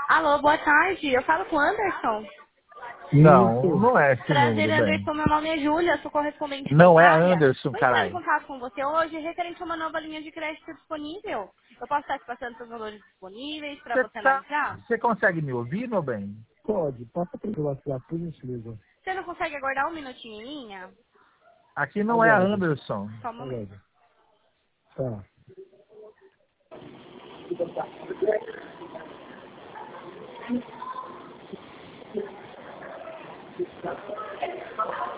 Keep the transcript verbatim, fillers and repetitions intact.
Alô, boa tarde. Eu falo com o Anderson. Não, Isso. não é esse Prazer, número, bem. Anderson. Meu nome é Júlia, sou correspondente Não é bancária. Anderson, Vou entrar em caralho. contato com você hoje referente a uma nova linha de crédito disponível. Eu posso estar te passando os valores disponíveis para Você você tá, analisar? você consegue me ouvir, meu bem? Pode, passa pelo WhatsApp, por gentileza. Você não consegue aguardar um minutinho em linha? Aqui não é Aguardo. Anderson. Só um momento. Aguardo. Tá.